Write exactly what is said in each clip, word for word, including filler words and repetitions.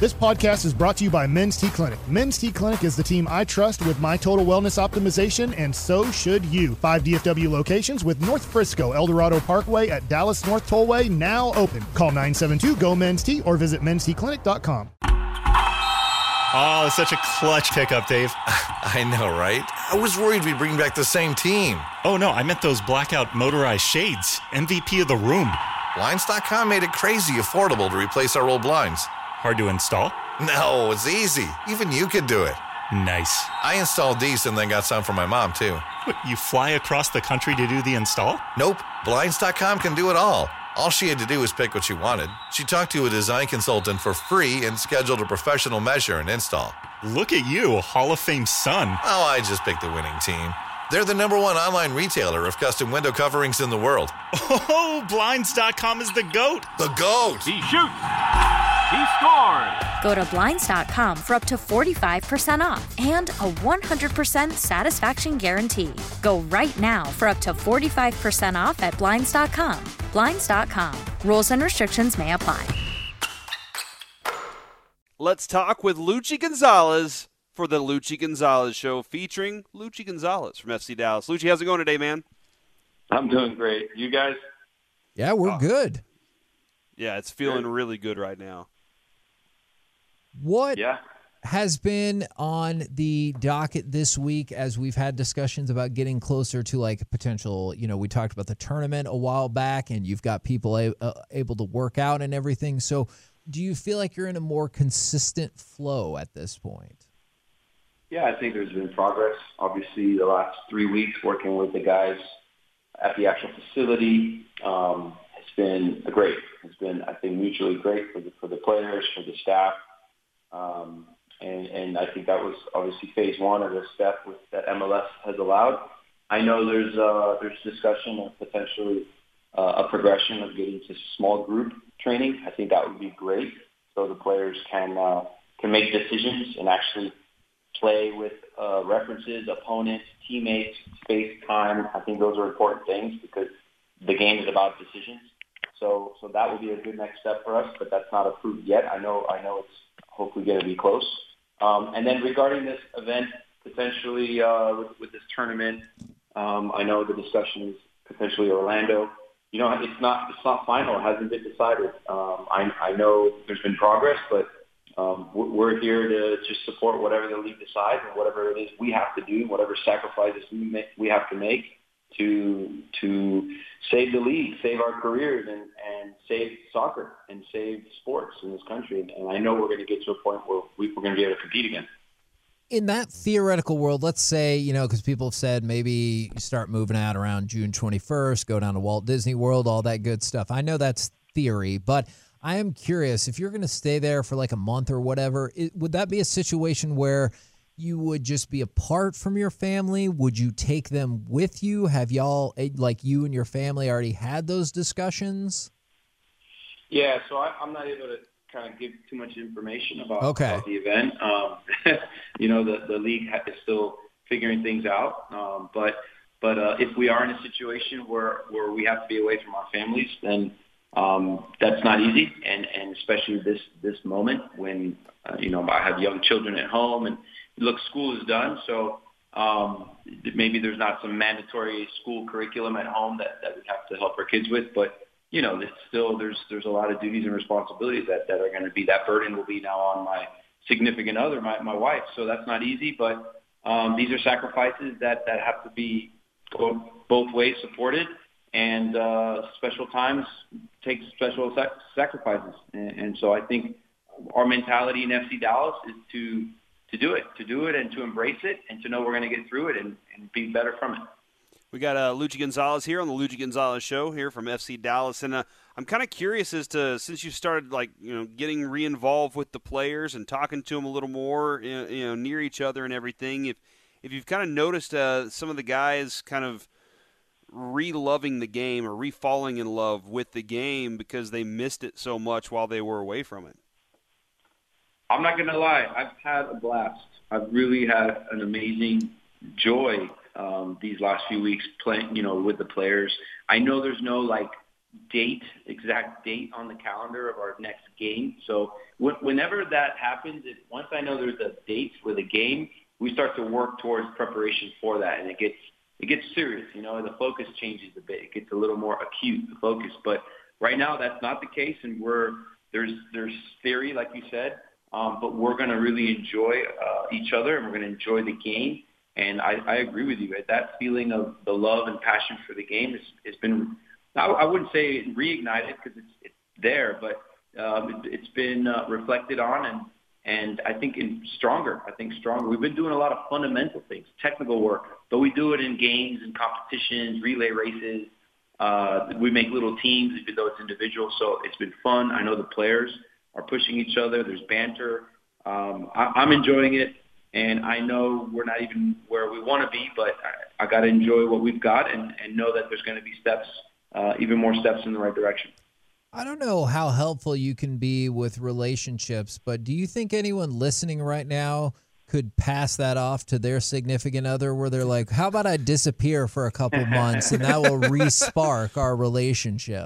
This podcast is brought to you by Men's T Clinic. Men's T Clinic is the team I trust with my total wellness optimization, and so should you. Five D F W locations with North Frisco, El Dorado Parkway at Dallas North Tollway now open. Call nine seven two, G O, Men's T or visit mens t clinic dot com. Oh, such a clutch pickup, Dave. I know, right? I was worried we'd bring back the same team. Oh, no, I meant those blackout motorized shades. M V P of the room. Blinds dot com made it crazy affordable to replace our old blinds. Hard to install? No, it's easy. Even you could do it. Nice. I installed these and then got some for my mom, too. What, you fly across the country to do the install? Nope. Blinds dot com can do it all. All she had to do was pick what she wanted. She talked to a design consultant for free and scheduled a professional measure and install. Look at you, Hall of Fame son. Oh, I just picked the winning team. They're the number one online retailer of custom window coverings in the world. Oh, Blinds dot com is the GOAT. The GOAT. He shoots. He scores. Go to Blinds dot com for up to forty-five percent off and a one hundred percent satisfaction guarantee. Go right now for up to forty-five percent off at Blinds dot com. Blinds dot com. Rules and restrictions may apply. Let's talk with Luchi Gonzalez for the Luchi Gonzalez Show, featuring Luchi Gonzalez from F C Dallas. Luchi, how's it going today, man? I'm doing great. You guys? Yeah, we're oh. good. Yeah, it's feeling really good right now. What yeah. has been on the docket this week as we've had discussions about getting closer to like potential, you know, we talked about the tournament a while back and you've got people a- uh, able to work out and everything. So do you feel like you're in a more consistent flow at this point? Yeah, I think there's been progress. Obviously, the last three weeks working with the guys at the actual facility um, has been great. It's been, I think, mutually great for the, for the players, for the staff. Um, and, and I think that was obviously phase one of the step with, that M L S has allowed. I know there's uh, there's discussion of potentially uh, a progression of getting to small group training. I think that would be great, so the players can uh, can make decisions and actually play with uh, references, opponents, teammates, space, time. I think those are important things because the game is about decisions. So so that would be a good next step for us, but that's not approved yet. I know I know it's hopefully going to be close. Um, and then regarding this event, potentially uh, with, with this tournament, um, I know the discussion is potentially Orlando. You know, it's not it's not final. It hasn't been decided. Um, I, I know there's been progress, but um, we're here to just support whatever the league decides and whatever it is we have to do, whatever sacrifices we make, we have to make to to save the league, save our careers, and, and save soccer and save sports in this country. And I know we're going to get to a point where we, we're going to be able to compete again. In that theoretical world, let's say, you know, because people have said maybe you start moving out around June twenty-first, go down to Walt Disney World, all that good stuff. I know that's theory, but I am curious, if you're going to stay there for like a month or whatever, it, would that be a situation where you would just be apart from your family? Would you take them with you? Have y'all, like you and your family, already had those discussions? Yeah, so I, I'm not able to kind of give too much information about, okay. about the event. Um, you know, the, the league is still figuring things out. Um, but but uh, if we are in a situation where, where we have to be away from our families, then um, that's not easy. And, and especially this, this moment when, uh, you know, I have young children at home and, look, school is done, so um, maybe there's not some mandatory school curriculum at home that, that we have to help our kids with. But, you know, it's still there's there's a lot of duties and responsibilities that, that are going to be, that burden will be now on my significant other, my, my wife. So that's not easy, but um, these are sacrifices that, that have to be both, both ways supported. And uh, special times take special sac- sacrifices. And, and so I think our mentality in F C Dallas is to to do it, to do it and to embrace it and to know we're going to get through it and, and be better from it. We got uh, Luchi Gonzalez here on the Luchi Gonzalez Show here from F C Dallas. And uh, I'm kind of curious as to, since you started like, you know, getting re-involved with the players and talking to them a little more, you know, near each other and everything, if, if you've kind of noticed uh, some of the guys kind of re-loving the game or re-falling in love with the game because they missed it so much while they were away from it. I'm not going to lie. I've had a blast. I've really had an amazing joy um, these last few weeks playing, you know, with the players. I know there's no like date, exact date on the calendar of our next game. So wh- whenever that happens, it, once I know there's a date with a game, we start to work towards preparation for that, and it gets it gets serious. You know, the focus changes a bit. It gets a little more acute, the focus. But right now, that's not the case, and we're there's there's theory, like you said, um, but we're going to really enjoy uh, each other, and we're going to enjoy the game. And I, I agree with you. That feeling of the love and passion for the game has, has been, I, I wouldn't say reignited because it's, it's there, but um, it, it's been uh, reflected on and, and I think in stronger. I think stronger. We've been doing a lot of fundamental things, technical work, but we do it in games and competitions, relay races. Uh, we make little teams, even though it's individual. So it's been fun. I know the players are pushing each other. There's banter. Um, I, I'm enjoying it. And I know we're not even where we want to be, but I, I got to enjoy what we've got and, and know that there's going to be steps, uh, even more steps in the right direction. I don't know how helpful you can be with relationships, but do you think anyone listening right now could pass that off to their significant other where they're like, how about I disappear for a couple months and that will re-spark our relationship?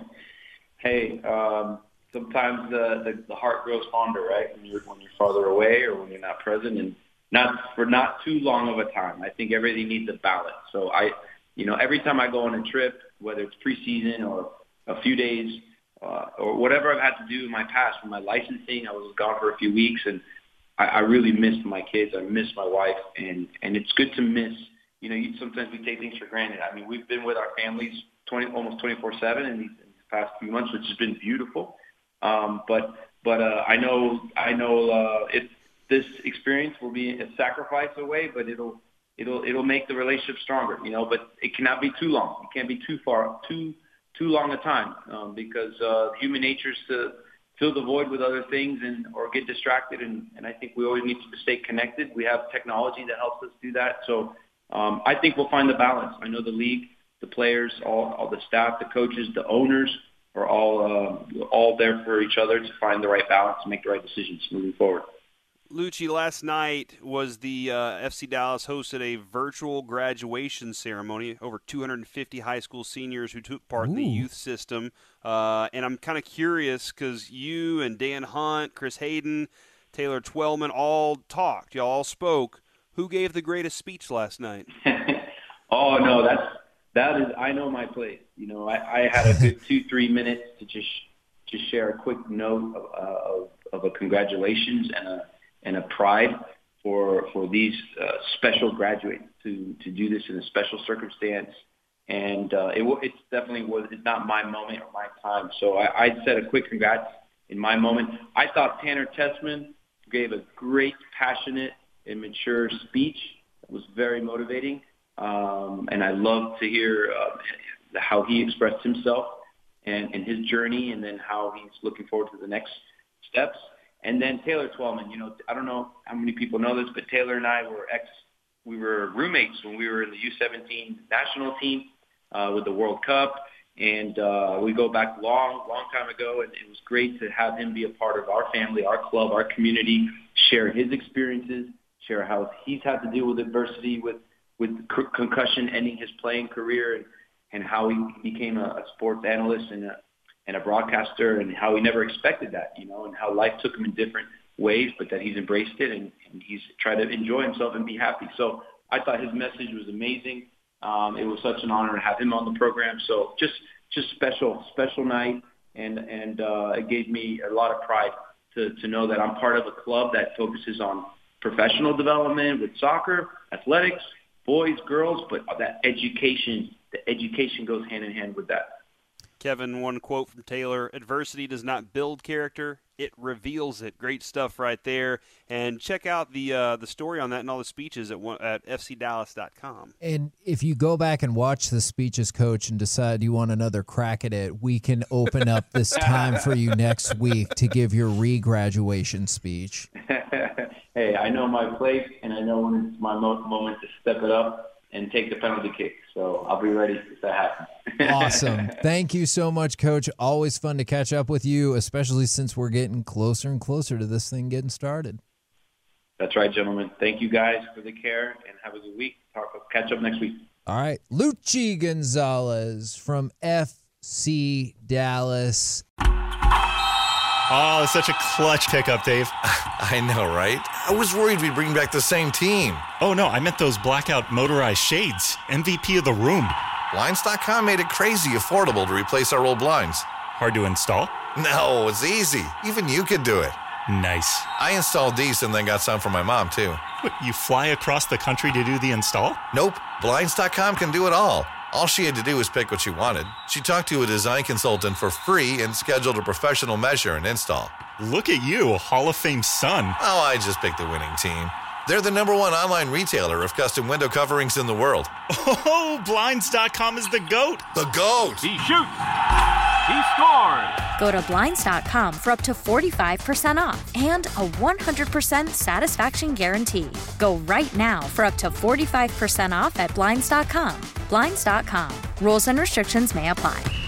Hey, um, sometimes the, the, the heart grows fonder, right, when you're, when you're farther away or when you're not present, and not for not too long of a time. I think everything needs a balance. So I, you know, every time I go on a trip, whether it's preseason or a few days uh, or whatever I've had to do in my past, for my licensing, I was gone for a few weeks, and I, I really missed my kids. I missed my wife, and, and it's good to miss. You know, you, sometimes we take things for granted. I mean, we've been with our families twenty almost twenty-four seven in these, in these past few months, which has been beautiful. Um, but but uh, I know I know uh, it, this experience will be a sacrifice away, but it'll it'll it'll make the relationship stronger, you know. But it cannot be too long. It can't be too far, too too long a time, um, because uh, human nature is to fill the void with other things and or get distracted. And, and I think we always need to stay connected. We have technology that helps us do that. So um, I think we'll find the balance. I know the league, the players, all all the staff, the coaches, the owners are all uh, all there for each other to find the right balance and make the right decisions moving forward. Lucci, last night was the uh, F C Dallas hosted a virtual graduation ceremony. Over two hundred fifty high school seniors who took part Ooh. in the youth system. Uh, and I'm kind of curious because you and Dan Hunt, Chris Hayden, Taylor Twellman all talked. Y'all all spoke. Who gave the greatest speech last night? oh, no, that's That is, I know my place. You know, I, I had a good two, three minutes to just just share a quick note of, uh, of, of a congratulations and a and a pride for for these uh, special graduates to to do this in a special circumstance. And uh, it it's definitely was it's not my moment or my time. So I, I said a quick congrats in my moment. I thought Tanner Tessman gave a great, passionate, and mature speech. It was very motivating. Um, and I love to hear uh, how he expressed himself and, and his journey, and then how he's looking forward to the next steps. And then Taylor Twellman, you know, I don't know how many people know this, but Taylor and I were ex, we were roommates when we were in the U seventeen national team uh, with the World Cup, and uh, we go back long, long time ago. And it was great to have him be a part of our family, our club, our community, share his experiences, share how he's had to deal with adversity with. with concussion ending his playing career, and, and how he became a, a sports analyst and a, and a broadcaster, and how he never expected that, you know, and how life took him in different ways, but that he's embraced it, and, and he's tried to enjoy himself and be happy. So I thought his message was amazing. Um, it was such an honor to have him on the program. So just just special, special night, and, and uh, it gave me a lot of pride to, to know that I'm part of a club that focuses on professional development with soccer, athletics, boys, girls, but that education, the education goes hand in hand with that. Kevin, one quote from Taylor: adversity does not build character, it reveals it. Great stuff right there. And check out the uh, the story on that and all the speeches at, at F C Dallas dot com. And if you go back and watch the speeches, Coach, and decide you want another crack at it, we can open up this time for you next week to give your re-graduation speech. Hey, I know my place, and I know when it's my moment to step it up and take the penalty kick. So I'll be ready if that happens. Awesome. Thank you so much, Coach. Always fun to catch up with you, especially since we're getting closer and closer to this thing getting started. That's right, gentlemen. Thank you guys for the care, and have a good week. Talk, catch up next week. All right. Lucci Gonzalez from F C. Dallas. Oh, such a clutch pickup, Dave. I know, right? I was worried we'd bring back the same team. Oh, no, I meant those blackout motorized shades. M V P of the room. Blinds dot com made it crazy affordable to replace our old blinds. Hard to install? No, it's easy. Even you could do it. Nice. I installed these and then got some for my mom, too. What, you fly across the country to do the install? Nope. Blinds dot com can do it all. All she had to do was pick what she wanted. She talked to a design consultant for free and scheduled a professional measure and install. Look at you, a Hall of Fame son. Oh, I just picked the winning team. They're the number one online retailer of custom window coverings in the world. Oh, Blinds dot com is the GOAT. The GOAT! He shoots. He scores. Go to Blinds dot com for up to forty-five percent off and a one hundred percent satisfaction guarantee. Go right now for up to forty-five percent off at Blinds dot com. Blinds dot com. Rules and restrictions may apply.